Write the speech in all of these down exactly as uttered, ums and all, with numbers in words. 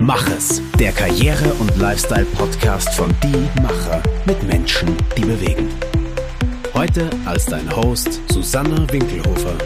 Mach es, der Karriere- und Lifestyle-Podcast von Die Macher mit Menschen, die bewegen. Heute als dein Host Susanna Winkelhofer.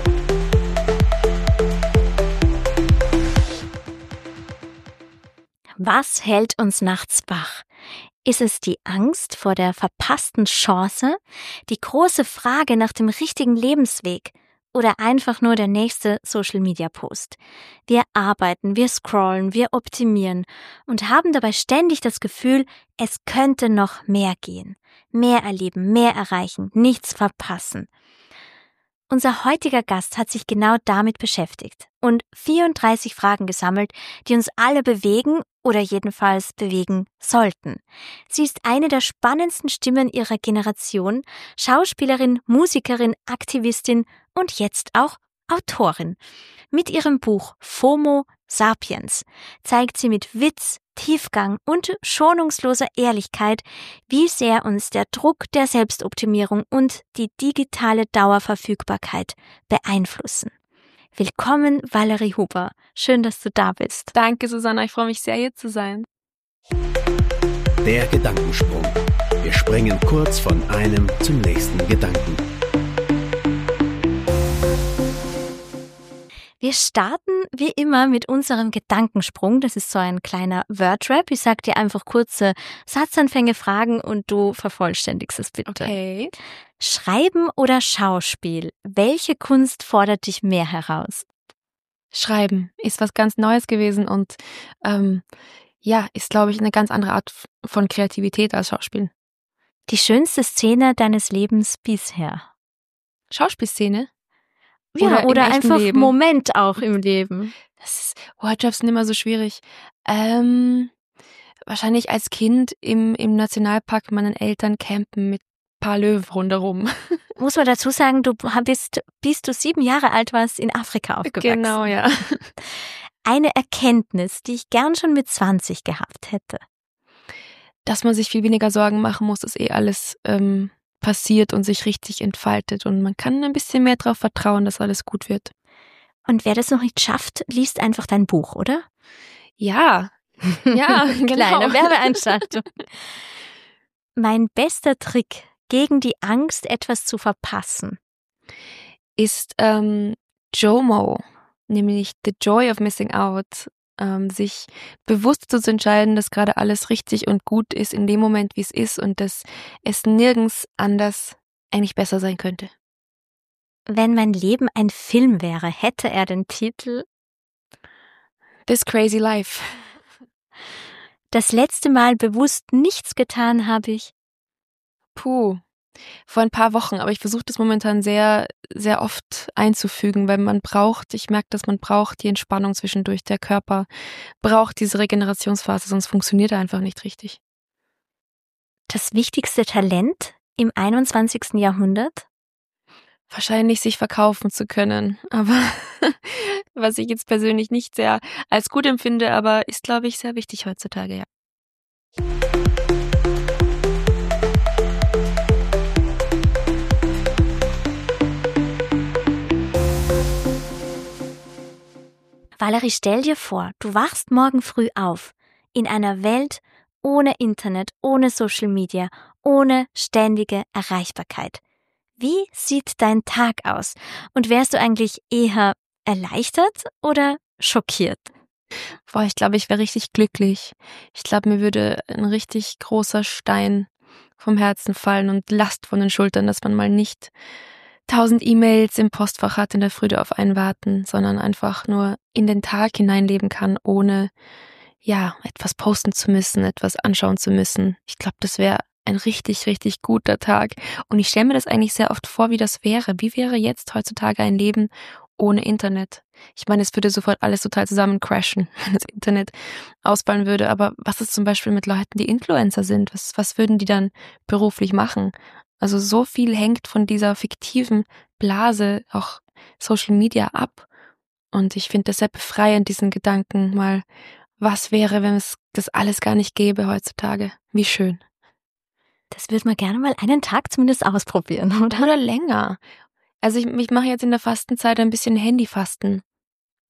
Was hält uns nachts wach? Ist es die Angst vor der verpassten Chance, die große Frage nach dem richtigen Lebensweg oder einfach nur der nächste Social-Media-Post? Wir arbeiten, wir scrollen, wir optimieren und haben dabei ständig das Gefühl, es könnte noch mehr gehen, mehr erleben, mehr erreichen, nichts verpassen. Unser heutiger Gast hat sich genau damit beschäftigt und vierunddreißig Fragen gesammelt, die uns alle bewegen oder jedenfalls bewegen sollten. Sie ist eine der spannendsten Stimmen ihrer Generation, Schauspielerin, Musikerin, Aktivistin und jetzt auch Autorin. Mit ihrem Buch FOMO Sapiens zeigt sie mit Witz, Tiefgang und schonungsloser Ehrlichkeit, wie sehr uns der Druck der Selbstoptimierung und die digitale Dauerverfügbarkeit beeinflussen. Willkommen, Valerie Huber. Schön, dass du da bist. Danke, Susanna. Ich freue mich sehr, hier zu sein. Der Gedankensprung. Wir springen kurz von einem zum nächsten Gedanken. Wir starten wie immer mit unserem Gedankensprung. Das ist so ein kleiner Wordrap. Ich sag dir einfach kurze Satzanfänge, Fragen und du vervollständigst es bitte. Okay. Schreiben oder Schauspiel? Welche Kunst fordert dich mehr heraus? Schreiben ist was ganz Neues gewesen und ähm, ja, ist, glaube ich, eine ganz andere Art von Kreativität als Schauspiel. Die schönste Szene deines Lebens bisher? Schauspielszene? Ja, oder, oder im echten einfach Leben? Moment auch im Leben. Das ist, Wordraps sind immer so schwierig. Ähm, wahrscheinlich als Kind im, im Nationalpark mit meinen Eltern campen mit ein paar Löwen rundherum. Muss man dazu sagen, du bist, bis du sieben Jahre alt warst, in Afrika aufgewachsen. Genau, ja. Eine Erkenntnis, die ich gern schon mit zwanzig gehabt hätte. Dass man sich viel weniger Sorgen machen muss, dass eh alles ähm, passiert und sich richtig entfaltet und man kann ein bisschen mehr darauf vertrauen, dass alles gut wird. Und wer das noch nicht schafft, liest einfach dein Buch, oder? Ja, ja, genau. Kleine Werbeeinschaltung. Mein bester Trick gegen die Angst, etwas zu verpassen, ist ähm, JOMO, nämlich The Joy of Missing Out. Ähm, sich bewusst zu entscheiden, dass gerade alles richtig und gut ist in dem Moment, wie es ist und dass es nirgends anders eigentlich besser sein könnte. Wenn mein Leben ein Film wäre, hätte er den Titel This Crazy Life. Das letzte Mal bewusst nichts getan habe ich. Puh, vor ein paar Wochen, aber ich versuche das momentan sehr, sehr oft einzufügen, weil man braucht, ich merke, dass man braucht die Entspannung zwischendurch. Der Körper braucht diese Regenerationsphase, sonst funktioniert er einfach nicht richtig. Das wichtigste Talent im einundzwanzigsten Jahrhundert? Wahrscheinlich sich verkaufen zu können, aber was ich jetzt persönlich nicht sehr als gut empfinde, aber ist, glaube ich, sehr wichtig heutzutage, ja. Valerie, stell dir vor, du wachst morgen früh auf in einer Welt ohne Internet, ohne Social Media, ohne ständige Erreichbarkeit. Wie sieht dein Tag aus? Und wärst du eigentlich eher erleichtert oder schockiert? Boah, ich glaube, ich wäre richtig glücklich. Ich glaube, mir würde ein richtig großer Stein vom Herzen fallen und Last von den Schultern, dass man mal nicht tausend E-Mails im Postfach hat in der Früh, die auf einen warten, sondern einfach nur in den Tag hineinleben kann, ohne ja etwas posten zu müssen, etwas anschauen zu müssen. Ich glaube, das wäre ein richtig, richtig guter Tag. Und ich stelle mir das eigentlich sehr oft vor, wie das wäre. Wie wäre jetzt heutzutage ein Leben ohne Internet? Ich meine, es würde sofort alles total zusammen crashen, wenn das Internet ausfallen würde. Aber was ist zum Beispiel mit Leuten, die Influencer sind? Was, was würden die dann beruflich machen? Also so viel hängt von dieser fiktiven Blase, auch Social Media, ab. Und ich finde das sehr befreiend, diesen Gedanken mal, was wäre, wenn es das alles gar nicht gäbe heutzutage? Wie schön. Das würde man gerne mal einen Tag zumindest ausprobieren, oder? Oder länger. Also ich, ich mache jetzt in der Fastenzeit ein bisschen Handyfasten.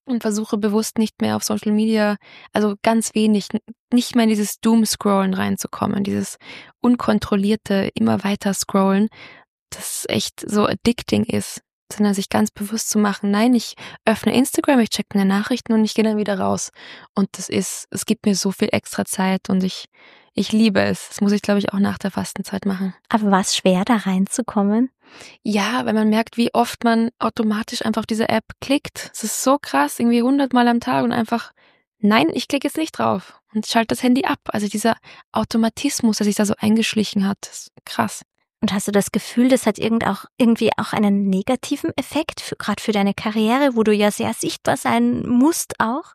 und versuche bewusst nicht mehr auf Social Media, also ganz wenig, nicht mehr in dieses Doom-Scrollen reinzukommen, dieses unkontrollierte, immer weiter Scrollen, das echt so addicting ist, sondern sich ganz bewusst zu machen, nein, ich öffne Instagram, ich check meine Nachrichten und ich gehe dann wieder raus. Und das ist, es gibt mir so viel extra Zeit und ich, ich liebe es. Das muss ich, glaube ich, auch nach der Fastenzeit machen. Aber war es schwer, da reinzukommen? Ja, wenn man merkt, wie oft man automatisch einfach auf diese App klickt. Es ist so krass, irgendwie hundertmal am Tag und einfach, nein, ich klicke jetzt nicht drauf und schalte das Handy ab. Also dieser Automatismus, der sich da so eingeschlichen hat, ist krass. Und hast du das Gefühl, das hat irgend auch, irgendwie auch einen negativen Effekt, für, gerade für deine Karriere, wo du ja sehr sichtbar sein musst auch?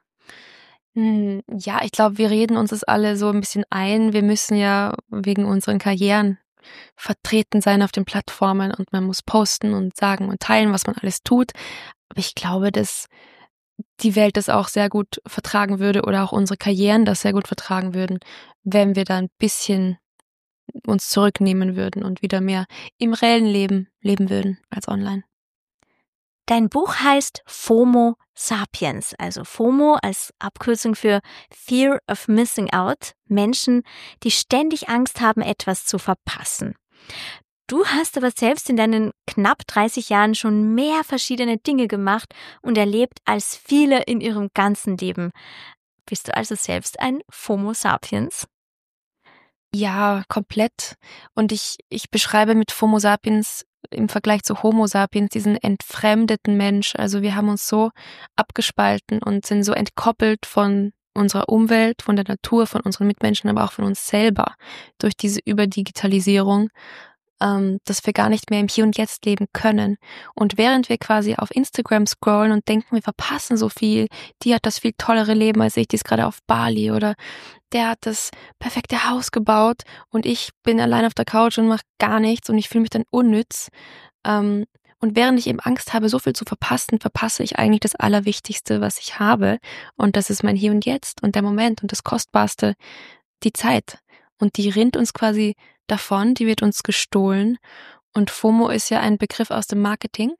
Hm, ja, ich glaube, wir reden uns das alle so ein bisschen ein. Wir müssen ja wegen unseren Karrieren vertreten sein auf den Plattformen und man muss posten und sagen und teilen, was man alles tut. Aber ich glaube, dass die Welt das auch sehr gut vertragen würde oder auch unsere Karrieren das sehr gut vertragen würden, wenn wir da ein bisschen uns zurücknehmen würden und wieder mehr im reellen Leben leben würden als online. Dein Buch heißt FOMO Sapiens, also FOMO als Abkürzung für Fear of Missing Out, Menschen, die ständig Angst haben, etwas zu verpassen. Du hast aber selbst in deinen knapp dreißig Jahren schon mehr verschiedene Dinge gemacht und erlebt als viele in ihrem ganzen Leben. Bist du also selbst ein FOMO Sapiens? Ja, komplett. Und ich, ich beschreibe mit FOMO Sapiens im Vergleich zu Homo Sapiens diesen entfremdeten Mensch. Also wir haben uns so abgespalten und sind so entkoppelt von unserer Umwelt, von der Natur, von unseren Mitmenschen, aber auch von uns selber durch diese Überdigitalisierung, ähm, dass wir gar nicht mehr im Hier und Jetzt leben können. Und während wir quasi auf Instagram scrollen und denken, wir verpassen so viel, die hat das viel tollere Leben als ich, die ist gerade auf Bali oder der hat das perfekte Haus gebaut und ich bin allein auf der Couch und mache gar nichts und ich fühle mich dann unnütz. Ähm, und während ich eben Angst habe, so viel zu verpassen, verpasse ich eigentlich das Allerwichtigste, was ich habe. Und das ist mein Hier und Jetzt und der Moment und das Kostbarste, die Zeit. Und die rinnt uns quasi davon, die wird uns gestohlen. Und FOMO ist ja ein Begriff aus dem Marketing,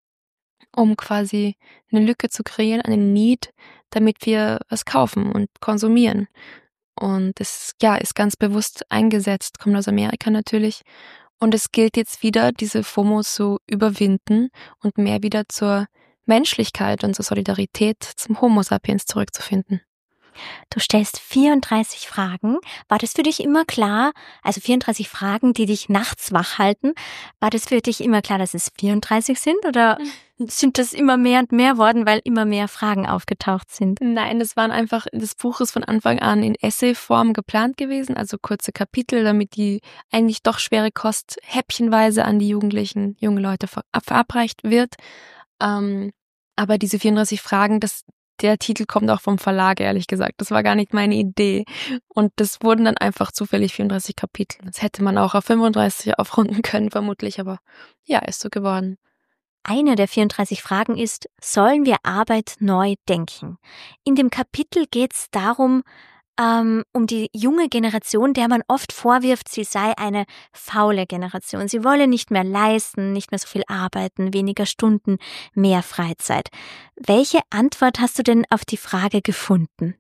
um quasi eine Lücke zu kreieren, eine Need, damit wir was kaufen und konsumieren. Und es ja, ist ganz bewusst eingesetzt, kommt aus Amerika natürlich. Und es gilt jetzt wieder, diese FOMO zu überwinden und mehr wieder zur Menschlichkeit und zur Solidarität, zum Homo Sapiens zurückzufinden. Du stellst vierunddreißig Fragen. War das für dich immer klar, also vierunddreißig Fragen, die dich nachts wach halten, war das für dich immer klar, dass es vierunddreißig sind oder sind das immer mehr und mehr worden, weil immer mehr Fragen aufgetaucht sind? Nein, das waren einfach, das Buch ist von Anfang an in Essayform geplant gewesen, also kurze Kapitel, damit die eigentlich doch schwere Kost häppchenweise an die Jugendlichen, junge Leute ver- verabreicht wird. Ähm, aber diese vierunddreißig Fragen, das Der Titel kommt auch vom Verlag, ehrlich gesagt. Das war gar nicht meine Idee. Und das wurden dann einfach zufällig vierunddreißig Kapitel. Das hätte man auch auf fünfunddreißig aufrunden können, vermutlich. Aber ja, ist so geworden. Eine der vierunddreißig Fragen ist, sollen wir Arbeit neu denken? In dem Kapitel geht es darum, ähm, um die junge Generation, der man oft vorwirft, sie sei eine faule Generation. Sie wolle nicht mehr leisten, nicht mehr so viel arbeiten, weniger Stunden, mehr Freizeit. Welche Antwort hast du denn auf die Frage gefunden?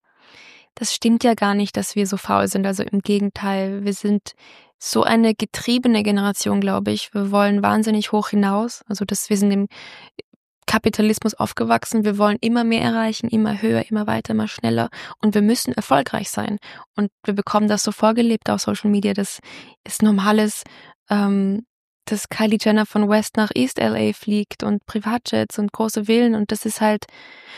Das stimmt ja gar nicht, dass wir so faul sind. Also im Gegenteil, wir sind so eine getriebene Generation, glaube ich. Wir wollen wahnsinnig hoch hinaus. Also das, wir sind im Kapitalismus aufgewachsen. Wir wollen immer mehr erreichen, immer höher, immer weiter, immer schneller. Und wir müssen erfolgreich sein. Und wir bekommen das so vorgelebt auf Social Media. Das ist normales, ähm, dass Kylie Jenner von West nach East L A fliegt und Privatjets und große Villen. Und das ist halt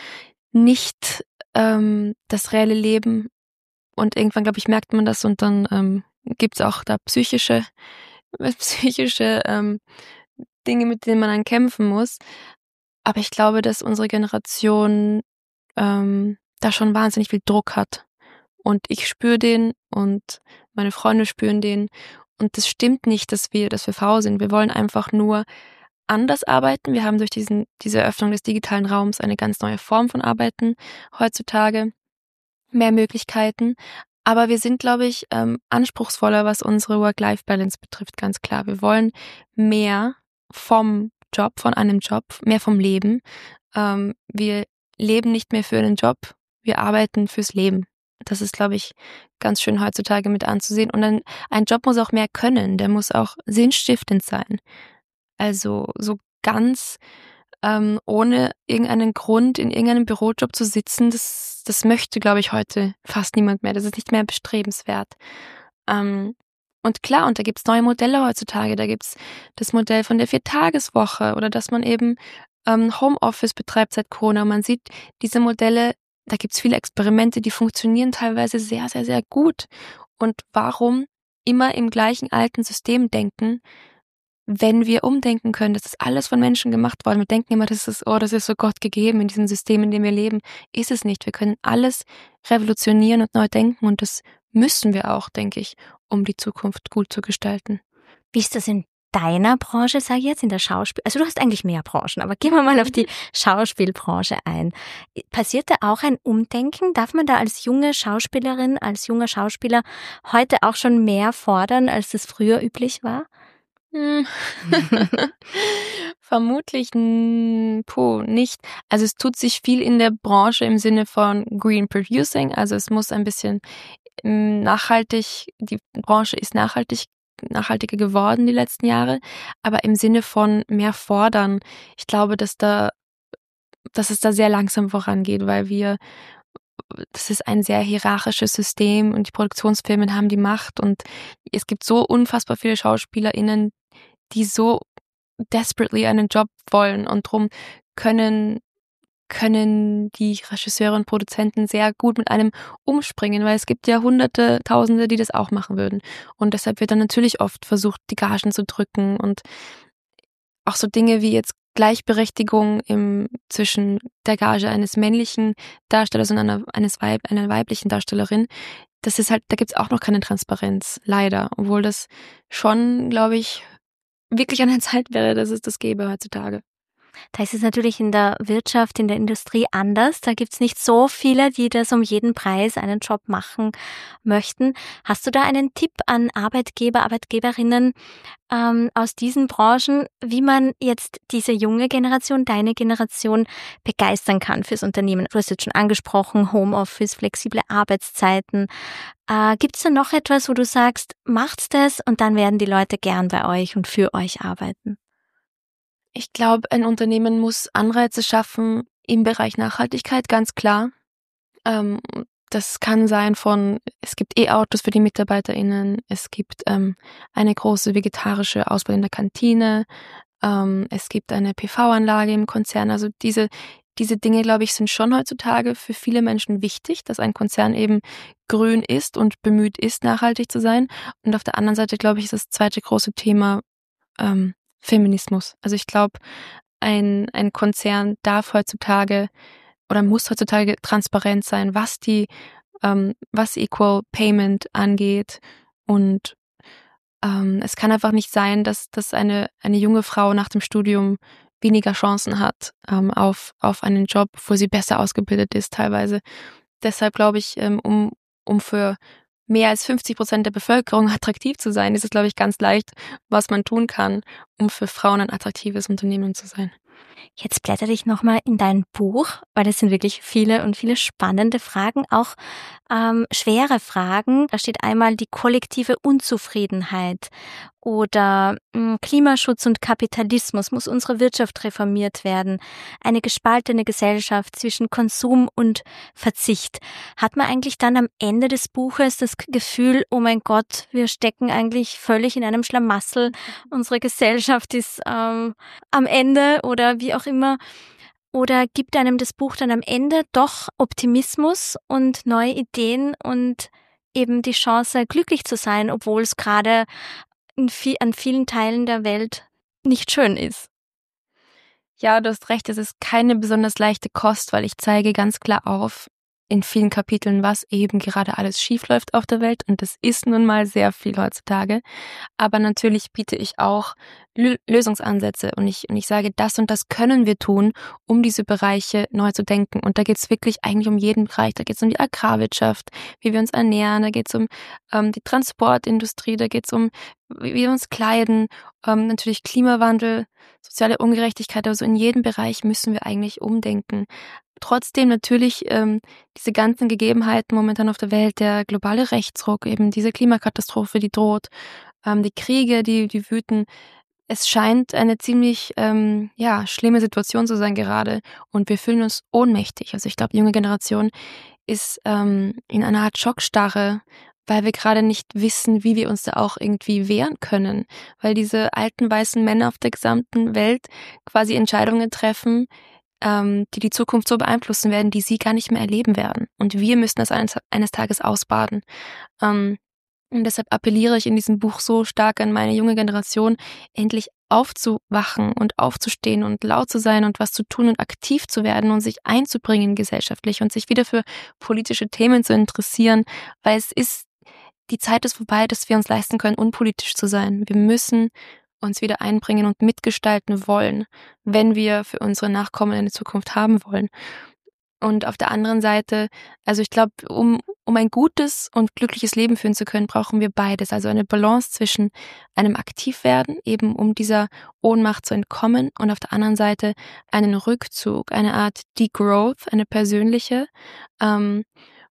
nicht ähm, das reelle Leben. Und irgendwann, glaube ich, merkt man das und dann ähm, gibt's auch da psychische, psychische ähm, Dinge, mit denen man dann kämpfen muss. Aber ich glaube, dass unsere Generation ähm, da schon wahnsinnig viel Druck hat. Und ich spüre den und meine Freunde spüren den. Und das stimmt nicht, dass wir, dass wir faul sind. Wir wollen einfach nur anders arbeiten. Wir haben durch diesen, diese Öffnung des digitalen Raums eine ganz neue Form von Arbeiten heutzutage. Mehr Möglichkeiten. Aber wir sind, glaube ich, ähm, anspruchsvoller, was unsere Work-Life-Balance betrifft, ganz klar. Wir wollen mehr vom Job, von einem Job, mehr vom Leben. ähm, wir leben nicht mehr für einen Job, wir arbeiten fürs Leben. Das ist, glaube ich, ganz schön heutzutage mit anzusehen. Und ein, ein Job muss auch mehr können, der muss auch sinnstiftend sein. Also so ganz ähm, ohne irgendeinen Grund in irgendeinem Bürojob zu sitzen, das, das möchte, glaube ich, heute fast niemand mehr. Das ist nicht mehr bestrebenswert. Ähm, und klar, und da gibt's neue Modelle heutzutage. Da gibt's das Modell von der Viertageswoche oder dass man eben ähm, Homeoffice betreibt seit Corona. Man sieht diese Modelle, da gibt's viele Experimente, die funktionieren teilweise sehr, sehr, sehr gut. Und warum immer im gleichen alten System denken, wenn wir umdenken können? Das ist alles von Menschen gemacht worden. Wir denken immer, das ist, oh, das ist so Gott gegeben in diesem System, in dem wir leben. Ist es nicht. Wir können alles revolutionieren und neu denken und das müssen wir auch, denke ich, um die Zukunft gut zu gestalten. Wie ist das in deiner Branche, sage ich jetzt, in der Schauspiel... Also du hast eigentlich mehr Branchen, aber gehen wir mal auf die Schauspielbranche ein. Passiert da auch ein Umdenken? Darf man da als junge Schauspielerin, als junger Schauspieler heute auch schon mehr fordern, als das früher üblich war? Hm. Vermutlich n- puh, nicht. Also es tut sich viel in der Branche im Sinne von Green Producing. Also es muss ein bisschen ähm, nachhaltig, die Branche ist nachhaltig, nachhaltiger geworden die letzten Jahre, aber im Sinne von mehr fordern. Ich glaube, dass da, dass es da sehr langsam vorangeht, weil wir das ist ein sehr hierarchisches System und die Produktionsfirmen haben die Macht und es gibt so unfassbar viele SchauspielerInnen, die so desperately einen Job wollen und drum können können die Regisseure und Produzenten sehr gut mit einem umspringen, weil es gibt ja Hunderte, Tausende, die das auch machen würden. Und deshalb wird dann natürlich oft versucht, die Gagen zu drücken und auch so Dinge wie jetzt Gleichberechtigung im, zwischen der Gage eines männlichen Darstellers und einer, eines Weib, einer weiblichen Darstellerin. Das ist halt, da gibt's auch noch keine Transparenz, leider. Obwohl das schon, glaube ich, wirklich an der Zeit wäre, dass es das gäbe heutzutage. Da ist es natürlich in der Wirtschaft, in der Industrie anders. Da gibt's nicht so viele, die das um jeden Preis einen Job machen möchten. Hast du da einen Tipp an Arbeitgeber, Arbeitgeberinnen ähm, aus diesen Branchen, wie man jetzt diese junge Generation, deine Generation begeistern kann fürs Unternehmen? Du hast jetzt schon angesprochen, Homeoffice, flexible Arbeitszeiten. Äh, gibt's da noch etwas, wo du sagst, macht's das und dann werden die Leute gern bei euch und für euch arbeiten? Ich glaube, ein Unternehmen muss Anreize schaffen im Bereich Nachhaltigkeit, ganz klar. Ähm, das kann sein von, es gibt E-Autos für die MitarbeiterInnen, es gibt ähm, eine große vegetarische Auswahl in der Kantine, ähm, es gibt eine P V-Anlage im Konzern. Also diese diese Dinge, glaube ich, sind schon heutzutage für viele Menschen wichtig, dass ein Konzern eben grün ist und bemüht ist, nachhaltig zu sein. Und auf der anderen Seite, glaube ich, ist das zweite große Thema ähm, Feminismus. Also ich glaube, ein, ein Konzern darf heutzutage oder muss heutzutage transparent sein, was die, ähm, was Equal Payment angeht. Und ähm, es kann einfach nicht sein, dass, dass eine, eine junge Frau nach dem Studium weniger Chancen hat ähm, auf, auf einen Job, wo sie besser ausgebildet ist teilweise. Deshalb glaube ich, ähm, um, um für mehr als fünfzig Prozent der Bevölkerung attraktiv zu sein, ist es, glaube ich, ganz leicht, was man tun kann, um für Frauen ein attraktives Unternehmen zu sein. Jetzt blätter ich nochmal in dein Buch, weil das sind wirklich viele und viele spannende Fragen, auch ähm, schwere Fragen. Da steht einmal die kollektive Unzufriedenheit oder mh, Klimaschutz und Kapitalismus. Muss unsere Wirtschaft reformiert werden? Eine gespaltene Gesellschaft zwischen Konsum und Verzicht. Hat man eigentlich dann am Ende des Buches das Gefühl, oh mein Gott, wir stecken eigentlich völlig in einem Schlamassel. Unsere Gesellschaft ist ähm, am Ende oder wie auch immer. Oder gibt einem das Buch dann am Ende doch Optimismus und neue Ideen und eben die Chance, glücklich zu sein, obwohl es gerade in viel, an vielen Teilen der Welt nicht schön ist? Ja, du hast recht, es ist keine besonders leichte Kost, weil ich zeige ganz klar auf, in vielen Kapiteln, was eben gerade alles schief läuft auf der Welt. Und das ist nun mal sehr viel heutzutage. Aber natürlich biete ich auch Lö- Lösungsansätze und ich, und ich sage, das und das können wir tun, um diese Bereiche neu zu denken. Und da geht es wirklich eigentlich um jeden Bereich. Da geht es um die Agrarwirtschaft, wie wir uns ernähren, da geht es um ähm, die Transportindustrie, da geht es um, wie wir uns kleiden, ähm, natürlich Klimawandel, soziale Ungerechtigkeit. Also in jedem Bereich müssen wir eigentlich umdenken. Trotzdem natürlich ähm, diese ganzen Gegebenheiten momentan auf der Welt, der globale Rechtsruck, eben diese Klimakatastrophe, die droht, ähm, die Kriege, die, die wüten. Es scheint eine ziemlich ähm, ja, schlimme Situation zu sein gerade und wir fühlen uns ohnmächtig. Also ich glaube, die junge Generation ist ähm, in einer Art Schockstarre, weil wir gerade nicht wissen, wie wir uns da auch irgendwie wehren können. Weil diese alten weißen Männer auf der gesamten Welt quasi Entscheidungen treffen, ähm, die die Zukunft so beeinflussen werden, die sie gar nicht mehr erleben werden. Und wir müssen das eines, eines Tages ausbaden. Ähm, und deshalb appelliere ich in diesem Buch so stark an meine junge Generation, endlich aufzuwachen und aufzustehen und laut zu sein und was zu tun und aktiv zu werden und sich einzubringen gesellschaftlich und sich wieder für politische Themen zu interessieren, weil es ist, die Zeit ist vorbei, dass wir uns leisten können, unpolitisch zu sein. Wir müssen uns wieder einbringen und mitgestalten wollen, wenn wir für unsere Nachkommen eine Zukunft haben wollen. Und auf der anderen Seite, also ich glaube, um, um ein gutes und glückliches Leben führen zu können, brauchen wir beides. Also eine Balance zwischen einem Aktivwerden, eben um dieser Ohnmacht zu entkommen, und auf der anderen Seite einen Rückzug, eine Art Degrowth, eine persönliche, ähm,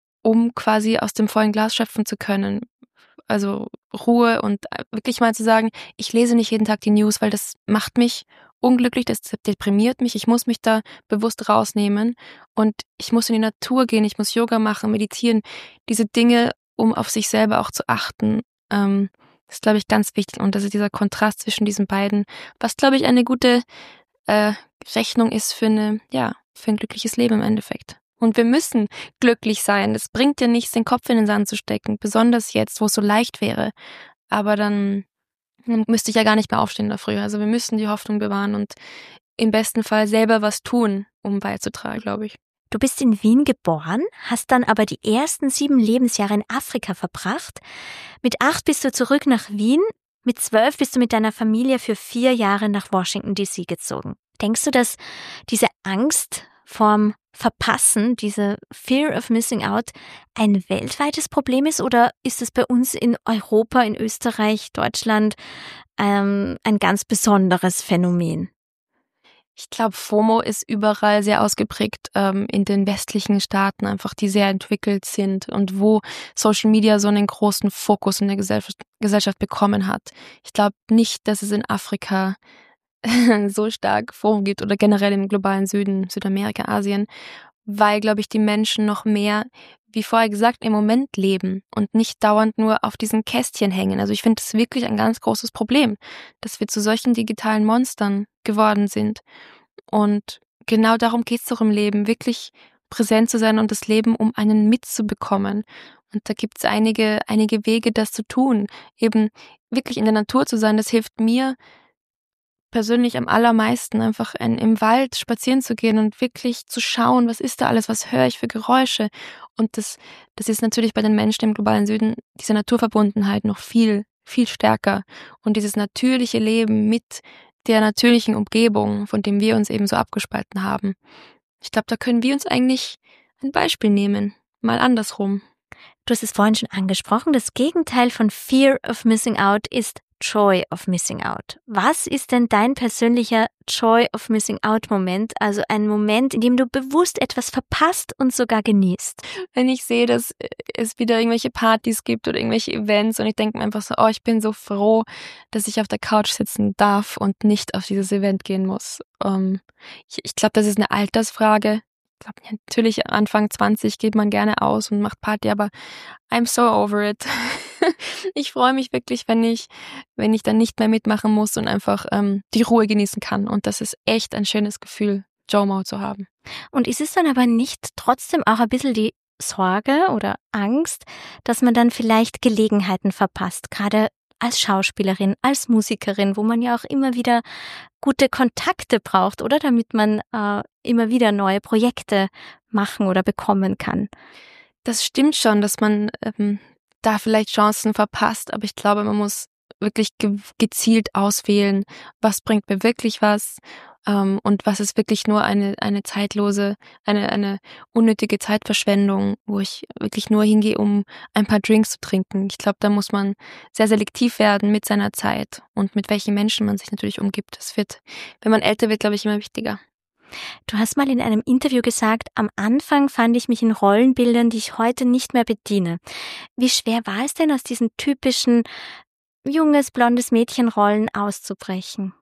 um quasi aus dem vollen Glas schöpfen zu können. Also Ruhe und wirklich mal zu sagen, ich lese nicht jeden Tag die News, weil das macht mich unglücklich, das deprimiert mich, ich muss mich da bewusst rausnehmen und ich muss in die Natur gehen, ich muss Yoga machen, meditieren, diese Dinge, um auf sich selber auch zu achten, ähm, das ist, glaube ich, ganz wichtig, und das ist dieser Kontrast zwischen diesen beiden, was, glaube ich, eine gute äh, Rechnung ist für eine, ja, für ein glückliches Leben im Endeffekt. Und wir müssen glücklich sein. Es bringt ja nichts, den Kopf in den Sand zu stecken, besonders jetzt, wo es so leicht wäre. Aber dann, dann müsste ich ja gar nicht mehr aufstehen da früher. Also wir müssen die Hoffnung bewahren und im besten Fall selber was tun, um beizutragen, glaube ich. Du bist in Wien geboren, hast dann aber die ersten sieben Lebensjahre in Afrika verbracht. Mit acht bist du zurück nach Wien. Mit zwölf bist du mit deiner Familie für vier Jahre nach Washington D C gezogen. Denkst du, dass diese Angst vorm Verpassen, diese Fear of Missing Out, ein weltweites Problem ist, oder ist es bei uns in Europa, in Österreich, Deutschland ähm, ein ganz besonderes Phänomen? Ich glaube, FOMO ist überall sehr ausgeprägt, ähm, in den westlichen Staaten einfach, die sehr entwickelt sind und wo Social Media so einen großen Fokus in der Gesellschaft, Gesellschaft bekommen hat. Ich glaube nicht, dass es in Afrika so stark FOMO gibt oder generell im globalen Süden, Südamerika, Asien, weil, glaube ich, die Menschen noch mehr, wie vorher gesagt, im Moment leben und nicht dauernd nur auf diesen Kästchen hängen. Also ich finde das wirklich ein ganz großes Problem, dass wir zu solchen digitalen Monstern geworden sind. Und genau darum geht es doch im Leben, wirklich präsent zu sein und das Leben um einen mitzubekommen. Und da gibt es einige, einige Wege, das zu tun. Eben wirklich in der Natur zu sein, das hilft mir persönlich am allermeisten, einfach in, im Wald spazieren zu gehen und wirklich zu schauen, was ist da alles, was höre ich für Geräusche. Und das, das ist natürlich bei den Menschen im globalen Süden, diese Naturverbundenheit noch viel, viel stärker. Und dieses natürliche Leben mit der natürlichen Umgebung, von dem wir uns eben so abgespalten haben. Ich glaube, da können wir uns eigentlich ein Beispiel nehmen, mal andersrum. Du hast es vorhin schon angesprochen, das Gegenteil von Fear of Missing Out ist Joy of Missing Out. Was ist denn dein persönlicher Joy of Missing Out Moment? Also ein Moment, in dem du bewusst etwas verpasst und sogar genießt. Wenn ich sehe, dass es wieder irgendwelche Partys gibt oder irgendwelche Events und ich denke mir einfach so, oh, ich bin so froh, dass ich auf der Couch sitzen darf und nicht auf dieses Event gehen muss. Um, ich ich glaube, das ist eine Altersfrage. Ich glaube, natürlich Anfang zwanzig geht man gerne aus und macht Party, aber I'm so over it. Ich freue mich wirklich, wenn ich, wenn ich dann nicht mehr mitmachen muss und einfach ähm, die Ruhe genießen kann. Und das ist echt ein schönes Gefühl, JOMO zu haben. Und ist es dann aber nicht trotzdem auch ein bisschen die Sorge oder Angst, dass man dann vielleicht Gelegenheiten verpasst, gerade als Schauspielerin, als Musikerin, wo man ja auch immer wieder gute Kontakte braucht, oder? Damit man äh, immer wieder neue Projekte machen oder bekommen kann. Das stimmt schon, dass man ähm, da vielleicht Chancen verpasst, aber ich glaube, man muss wirklich ge- gezielt auswählen, was bringt mir wirklich was ähm, und was ist wirklich nur eine eine zeitlose, eine eine unnötige Zeitverschwendung, wo ich wirklich nur hingehe, um ein paar Drinks zu trinken. Ich glaube, da muss man sehr selektiv werden mit seiner Zeit und mit welchen Menschen man sich natürlich umgibt. Das wird, wenn man älter wird, glaube ich, immer wichtiger. Du hast mal in einem Interview gesagt, am Anfang fand ich mich in Rollenbildern, die ich heute nicht mehr bediene. Wie schwer war es denn, aus diesen typischen junges, blondes Mädchenrollen auszubrechen?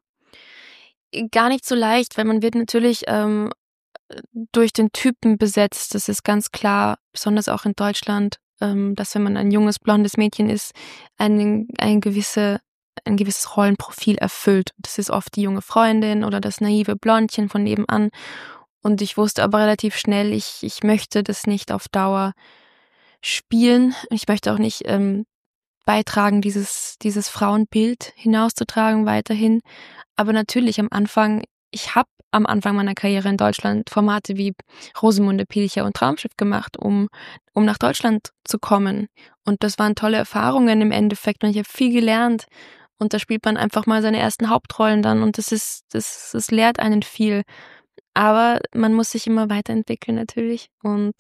Gar nicht so leicht, weil man wird natürlich ähm, durch den Typen besetzt. Das ist ganz klar, besonders auch in Deutschland, ähm, dass wenn man ein junges, blondes Mädchen ist, ein, ein, gewisse, ein gewisses Rollenprofil erfüllt. Das ist oft die junge Freundin oder das naive Blondchen von nebenan. Und ich wusste aber relativ schnell, ich, ich möchte das nicht auf Dauer spielen. Ich möchte auch nicht ähm, beitragen, dieses, dieses Frauenbild hinauszutragen weiterhin. Aber natürlich am Anfang, ich habe am Anfang meiner Karriere in Deutschland Formate wie Rosemunde Pilcher und Traumschiff gemacht, um, um nach Deutschland zu kommen. Und das waren tolle Erfahrungen im Endeffekt und ich habe viel gelernt. Und da spielt man einfach mal seine ersten Hauptrollen dann und das ist, das, das lehrt einen viel. Aber man muss sich immer weiterentwickeln natürlich. Und,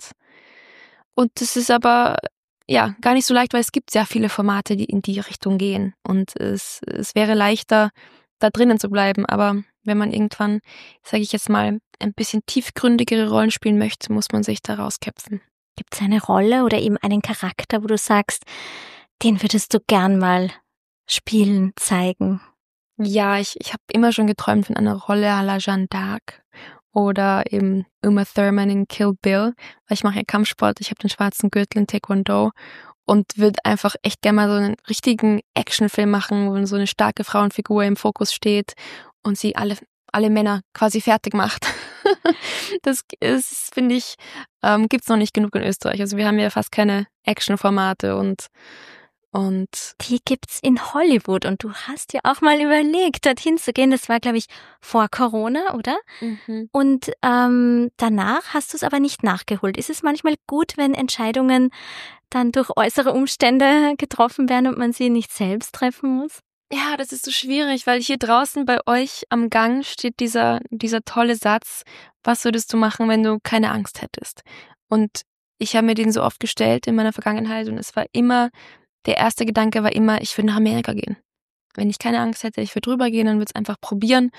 und das ist aber ja gar nicht so leicht, weil es gibt sehr viele Formate, die in die Richtung gehen. Und es, es wäre leichter, da drinnen zu bleiben. Aber wenn man irgendwann, sage ich jetzt mal, ein bisschen tiefgründigere Rollen spielen möchte, muss man sich da rauskämpfen. Gibt es eine Rolle oder eben einen Charakter, wo du sagst, den würdest du gern mal spielen, zeigen? Ja, ich, ich habe immer schon geträumt von einer Rolle à la Jeanne d'Arc oder eben Uma Thurman in Kill Bill, weil ich mache ja Kampfsport, ich habe den schwarzen Gürtel in Taekwondo und würde einfach echt gerne mal so einen richtigen Actionfilm machen, wo so eine starke Frauenfigur im Fokus steht und sie alle alle Männer quasi fertig macht. Das ist, finde ich, ähm, gibt's noch nicht genug in Österreich. Also wir haben ja fast keine Actionformate und und Die gibt's in Hollywood und du hast ja auch mal überlegt, dorthin zu gehen. Das war, glaube ich, vor Corona, oder? mhm. Und ähm, danach hast du es aber nicht nachgeholt. Ist es manchmal gut, wenn Entscheidungen dann durch äußere Umstände getroffen werden und man sie nicht selbst treffen muss? Ja, das ist so schwierig, weil hier draußen bei euch am Gang steht dieser, dieser tolle Satz, was würdest du machen, wenn du keine Angst hättest? Und ich habe mir den so oft gestellt in meiner Vergangenheit und es war immer, der erste Gedanke war immer, ich würde nach Amerika gehen. Wenn ich keine Angst hätte, ich würde rübergehen, dann würde es einfach probieren.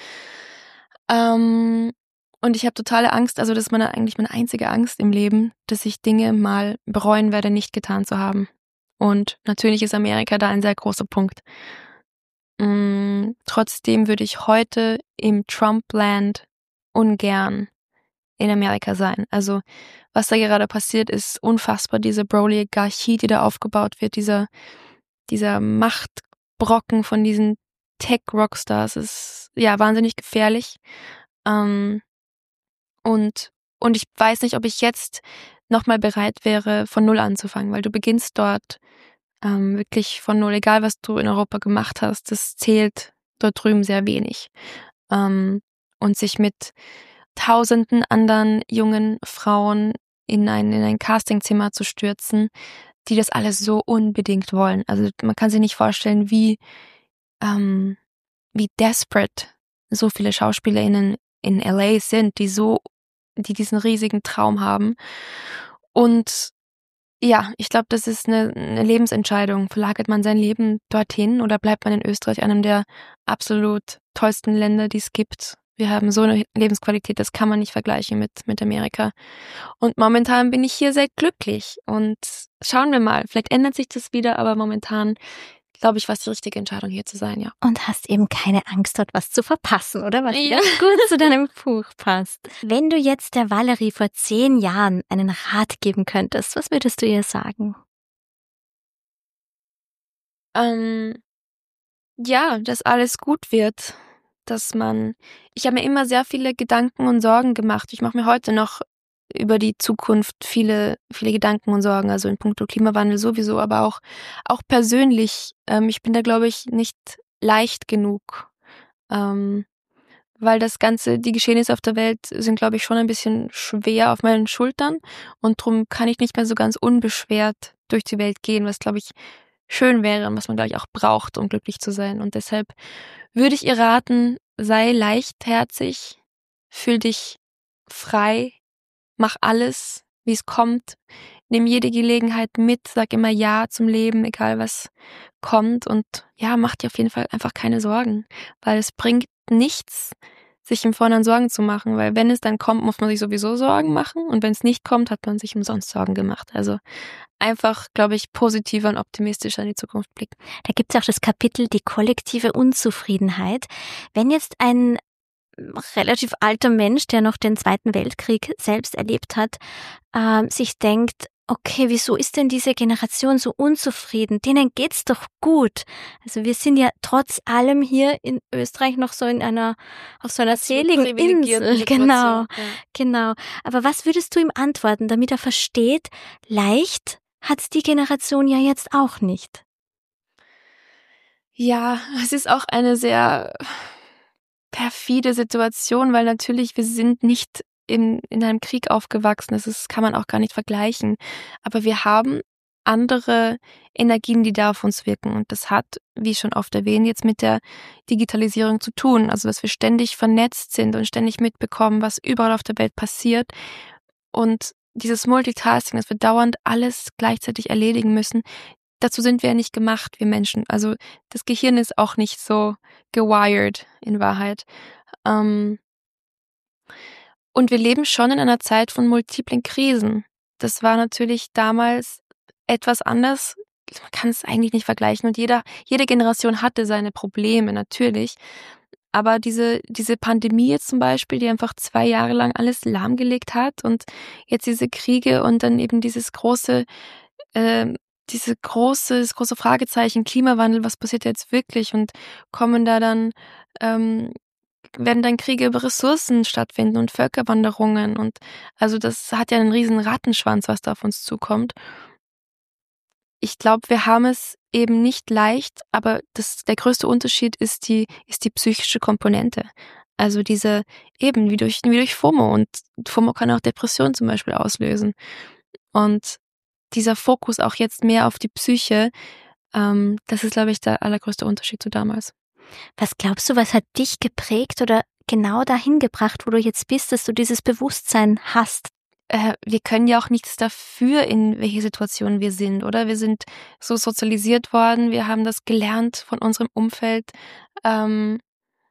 Ähm, und ich habe totale Angst, also das ist meine, eigentlich meine einzige Angst im Leben, dass ich Dinge mal bereuen werde, nicht getan zu haben. Und natürlich ist Amerika da ein sehr großer Punkt. Mm, trotzdem würde ich heute im Trump-Land ungern in Amerika sein. Also was da gerade passiert, ist unfassbar. Diese Broly-Oligarchie, die da aufgebaut wird, dieser, dieser Machtbrocken von diesen Tech-Rockstars ist ja wahnsinnig gefährlich. Ähm, und, und ich weiß nicht, ob ich jetzt nochmal bereit wäre, von Null anzufangen, weil du beginnst dort ähm, wirklich von Null, egal was du in Europa gemacht hast, das zählt dort drüben sehr wenig. Ähm, und sich mit tausenden anderen jungen Frauen in ein, in ein Castingzimmer zu stürzen, die das alles so unbedingt wollen. Also man kann sich nicht vorstellen, wie, ähm, wie desperate so viele SchauspielerInnen in L A sind, die so, die diesen riesigen Traum haben. Und ja, ich glaube, das ist eine, eine Lebensentscheidung. Verlagert man sein Leben dorthin oder bleibt man in Österreich, einem der absolut tollsten Länder, die es gibt? Wir haben so eine Lebensqualität, das kann man nicht vergleichen mit, mit Amerika. Und momentan bin ich hier sehr glücklich. Und schauen wir mal, vielleicht ändert sich das wieder, aber momentan glaube ich, war es die richtige Entscheidung, hier zu sein, ja. Und hast eben keine Angst, dort was zu verpassen, oder? Was Ja. ganz gut zu deinem Buch passt. Wenn du jetzt der Valerie vor zehn Jahren einen Rat geben könntest, was würdest du ihr sagen? Ähm, ja, dass alles gut wird. Dass man, ich habe mir immer sehr viele Gedanken und Sorgen gemacht. Ich mache mir heute noch über die Zukunft viele, viele Gedanken und Sorgen, also in puncto Klimawandel sowieso, aber auch, auch persönlich. Ähm, ich bin da, glaube ich, nicht leicht genug, ähm, weil das Ganze, die Geschehnisse auf der Welt sind, glaube ich, schon ein bisschen schwer auf meinen Schultern und darum kann ich nicht mehr so ganz unbeschwert durch die Welt gehen, was, glaube ich, schön wäre und was man, glaube ich, auch braucht, um glücklich zu sein. Und deshalb würde ich ihr raten, sei leichtherzig, fühl dich frei, mach alles, wie es kommt, nimm jede Gelegenheit mit, sag immer Ja zum Leben, egal was kommt und ja, mach dir auf jeden Fall einfach keine Sorgen, weil es bringt nichts, sich im Vorhinein Sorgen zu machen, weil wenn es dann kommt, muss man sich sowieso Sorgen machen und wenn es nicht kommt, hat man sich umsonst Sorgen gemacht. Also einfach, glaube ich, positiver und optimistischer in die Zukunft blicken. Da gibt es auch das Kapitel die kollektive Unzufriedenheit. Wenn jetzt ein relativ alter Mensch, der noch den Zweiten Weltkrieg selbst erlebt hat, äh, sich denkt, okay, wieso ist denn diese Generation so unzufrieden? Denen geht's doch gut. Also wir sind ja trotz allem hier in Österreich noch so in einer, auf so einer seligen Insel. Genau, ja. genau. Aber was würdest du ihm antworten, damit er versteht, leicht hat's die Generation ja jetzt auch nicht? Ja, es ist auch eine sehr perfide Situation, weil natürlich wir sind nicht in, in einem Krieg aufgewachsen. Das ist, kann man auch gar nicht vergleichen. Aber wir haben andere Energien, die da auf uns wirken. Und das hat, wie schon oft erwähnt, jetzt mit der Digitalisierung zu tun. Also, dass wir ständig vernetzt sind und ständig mitbekommen, was überall auf der Welt passiert. Und dieses Multitasking, dass wir dauernd alles gleichzeitig erledigen müssen, dazu sind wir ja nicht gemacht, wir Menschen. Also das Gehirn ist auch nicht so gewired in Wahrheit. Ähm und wir leben schon in einer Zeit von multiplen Krisen. Das war natürlich damals etwas anders. Man kann es eigentlich nicht vergleichen. Und jeder, jede Generation hatte seine Probleme, natürlich. Aber diese, diese Pandemie jetzt zum Beispiel, die einfach zwei Jahre lang alles lahmgelegt hat und jetzt diese Kriege und dann eben dieses große äh, diese große, das große Fragezeichen Klimawandel, was passiert jetzt wirklich und kommen da dann, ähm, werden dann Kriege über Ressourcen stattfinden und Völkerwanderungen und also das hat ja einen riesen Rattenschwanz, was da auf uns zukommt. Ich glaube, wir haben es eben nicht leicht, aber das, der größte Unterschied ist die, ist die psychische Komponente. Also diese, eben wie durch, wie durch FOMO und FOMO kann auch Depression zum Beispiel auslösen. Und dieser Fokus auch jetzt mehr auf die Psyche, ähm, das ist, glaube ich, der allergrößte Unterschied zu damals. Was glaubst du, was hat dich geprägt oder genau dahin gebracht, wo du jetzt bist, dass du dieses Bewusstsein hast? Äh, wir können ja auch nichts dafür, in welche Situation wir sind, oder? Wir sind so sozialisiert worden, wir haben das gelernt von unserem Umfeld, ähm,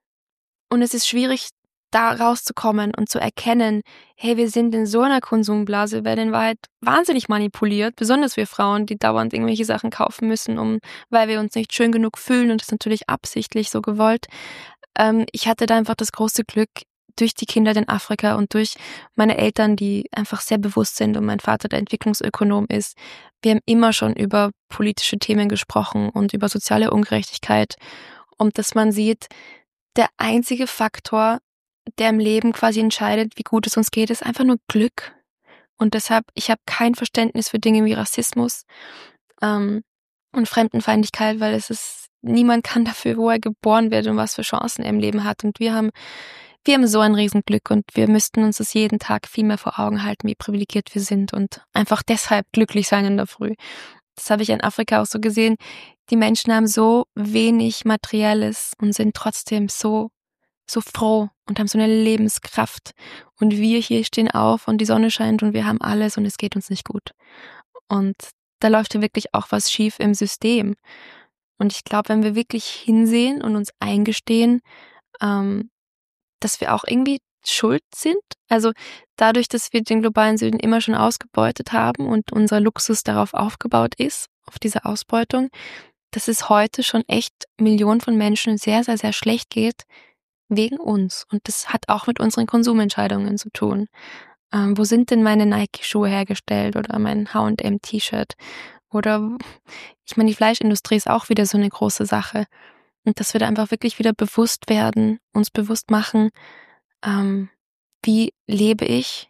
und es ist schwierig, da rauszukommen und zu erkennen, hey, wir sind in so einer Konsumblase, werden in Wahrheit wahnsinnig manipuliert, besonders wir Frauen, die dauernd irgendwelche Sachen kaufen müssen, um, weil wir uns nicht schön genug fühlen und das ist natürlich absichtlich so gewollt. Ähm, ich hatte da einfach das große Glück, durch die Kinder in Afrika und durch meine Eltern, die einfach sehr bewusst sind und mein Vater der Entwicklungsökonom ist. Wir haben immer schon über politische Themen gesprochen und über soziale Ungerechtigkeit und dass man sieht, der einzige Faktor, der im Leben quasi entscheidet, wie gut es uns geht, ist einfach nur Glück. Und deshalb, ich habe kein Verständnis für Dinge wie Rassismus ähm, und Fremdenfeindlichkeit, weil es ist, niemand kann dafür, wo er geboren wird und was für Chancen er im Leben hat. Und wir haben, wir haben so ein Riesenglück und wir müssten uns das jeden Tag viel mehr vor Augen halten, wie privilegiert wir sind und einfach deshalb glücklich sein in der Früh. Das habe ich in Afrika auch so gesehen. Die Menschen haben so wenig Materielles und sind trotzdem so so froh und haben so eine Lebenskraft. Und wir hier stehen auf und die Sonne scheint und wir haben alles und es geht uns nicht gut. Und da läuft ja wirklich auch was schief im System. Und ich glaube, wenn wir wirklich hinsehen und uns eingestehen, ähm, dass wir auch irgendwie schuld sind, also dadurch, dass wir den globalen Süden immer schon ausgebeutet haben und unser Luxus darauf aufgebaut ist, auf diese Ausbeutung, dass es heute schon echt Millionen von Menschen sehr, sehr, sehr schlecht geht, wegen uns. Und das hat auch mit unseren Konsumentscheidungen zu tun. Ähm, wo sind denn meine Nike-Schuhe hergestellt oder mein H und M-T-Shirt? Oder, ich meine, die Fleischindustrie ist auch wieder so eine große Sache. Und dass wir da einfach wirklich wieder bewusst werden, uns bewusst machen, ähm, wie lebe ich,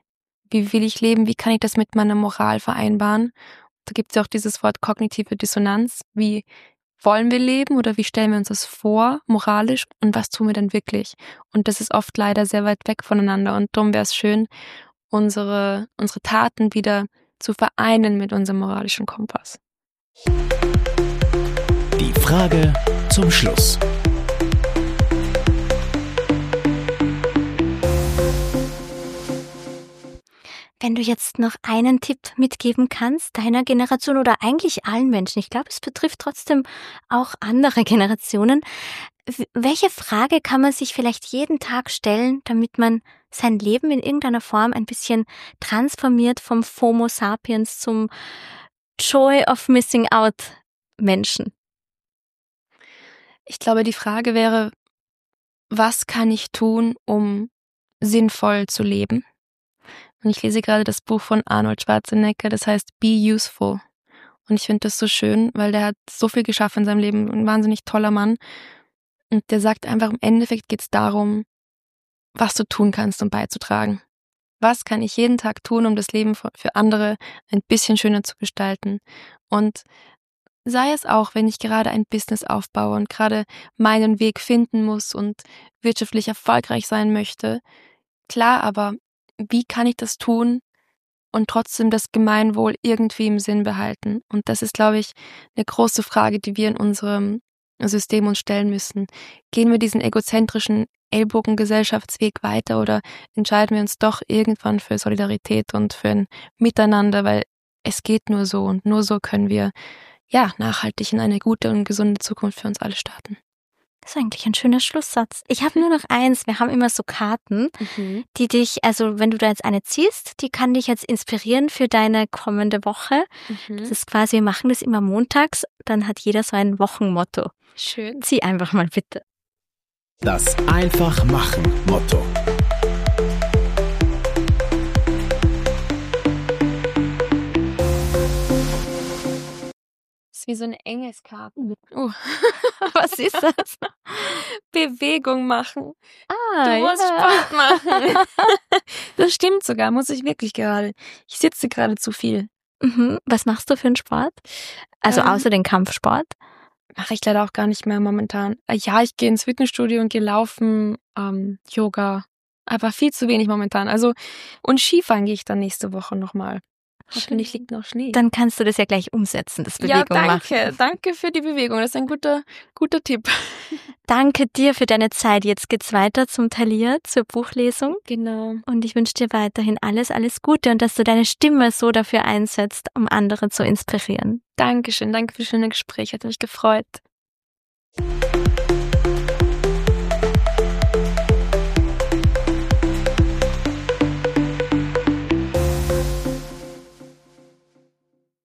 wie will ich leben, wie kann ich das mit meiner Moral vereinbaren. Da gibt es ja auch dieses Wort kognitive Dissonanz. Wie wollen wir leben oder wie stellen wir uns das vor, moralisch, und was tun wir dann wirklich? Und das ist oft leider sehr weit weg voneinander und darum wäre es schön, unsere, unsere Taten wieder zu vereinen mit unserem moralischen Kompass. Die Frage zum Schluss. Wenn du jetzt noch einen Tipp mitgeben kannst, deiner Generation oder eigentlich allen Menschen, ich glaube, es betrifft trotzdem auch andere Generationen, welche Frage kann man sich vielleicht jeden Tag stellen, damit man sein Leben in irgendeiner Form ein bisschen transformiert vom FOMO sapiens zum Joy of Missing Out Menschen? Ich glaube, die Frage wäre, was kann ich tun, um sinnvoll zu leben? Und ich lese gerade das Buch von Arnold Schwarzenegger, das heißt Be Useful. Und ich finde das so schön, weil der hat so viel geschaffen in seinem Leben, ein wahnsinnig toller Mann. Und der sagt einfach, im Endeffekt geht es darum, was du tun kannst, um beizutragen. Was kann ich jeden Tag tun, um das Leben für andere ein bisschen schöner zu gestalten? Und sei es auch, wenn ich gerade ein Business aufbaue und gerade meinen Weg finden muss und wirtschaftlich erfolgreich sein möchte. Klar, aber wie kann ich das tun und trotzdem das Gemeinwohl irgendwie im Sinn behalten? Und das ist, glaube ich, eine große Frage, die wir in unserem System uns stellen müssen. Gehen wir diesen egozentrischen Ellbogengesellschaftsweg weiter oder entscheiden wir uns doch irgendwann für Solidarität und für ein Miteinander, weil es geht nur so und nur so können wir ja nachhaltig in eine gute und gesunde Zukunft für uns alle starten. Das ist eigentlich ein schöner Schlusssatz. Ich habe nur noch eins. Wir haben immer so Karten, mhm. die dich, also wenn du da jetzt eine ziehst, die kann dich jetzt inspirieren für deine kommende Woche. Mhm. Das ist quasi, wir machen das immer montags, dann hat jeder so ein Wochenmotto. Schön. Zieh einfach mal bitte. Das Einfach-Machen-Motto. Das ist wie so eine Engelskarte. Uh. Was ist das? Bewegung machen. Ah, du musst ja. Sport machen. Das stimmt sogar, muss ich wirklich gerade. Ich sitze gerade zu viel. Mhm. Was machst du für einen Sport? Also ähm, außer den Kampfsport? Mache ich leider auch gar nicht mehr momentan. Ja, ich gehe ins Fitnessstudio und gehe laufen, ähm, Yoga, aber viel zu wenig momentan. Also und Skifahren gehe ich dann nächste Woche nochmal. Hoffentlich liegt noch Schnee. Dann kannst du das ja gleich umsetzen, das Bewegung machen. Ja, danke. machen. Danke für die Bewegung. Das ist ein guter, guter Tipp. Danke dir für deine Zeit. Jetzt geht's weiter zum Thalia, zur Buchlesung. Genau. Und ich wünsche dir weiterhin alles, alles Gute und dass du deine Stimme so dafür einsetzt, um andere zu inspirieren. Dankeschön. Danke für das schöne Gespräch. Hat mich gefreut.